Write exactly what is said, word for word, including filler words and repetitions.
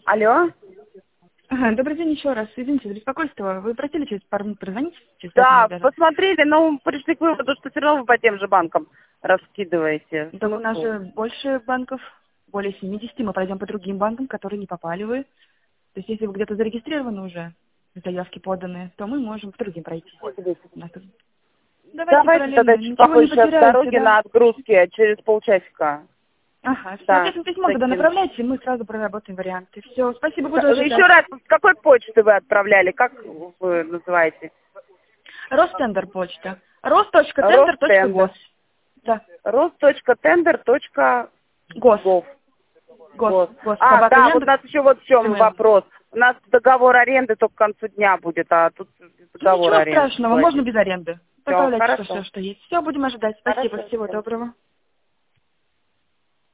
Алло? Ага, добрый день еще раз. Извините за беспокойство. Вы просили через пару минут прозвонить? Через пять Да, минут даже. посмотрели, но пришли к выводу, что все равно вы по тем же банкам раскидываете. Так у нас Смысл? же больше банков, более семидесяти. Мы пройдем по другим банкам, которые не попали вы. То есть если вы где-то зарегистрированы уже, заявки поданы, то мы можем к другим пройти. У нас тут- Давайте Давайте тогда параллельно. чуть Ничего не побольше от потеряете, дороги да? на отгрузке через полчасика. Ага, Да, соответственно, письмо тогда закину. направляйте, и мы сразу проработаем варианты. Все, спасибо, буду Еще ожидать. раз, с какой почты вы отправляли? Как вы называете? Ростендер почта. рост.тендер.гос. Ростендер. Да. рост.тендер.гов. Гос. Гос. Гос. Гос. А, Собака да, вот у Яндекс. нас еще вот в чем email. вопрос. У нас договор аренды только к концу дня будет, а тут договор Ничего аренды страшного, можно платить. без аренды. Все, Поставляйте, что хорошо. все, что есть. Все, будем ожидать. Спасибо, Хорошо, всего всё. доброго.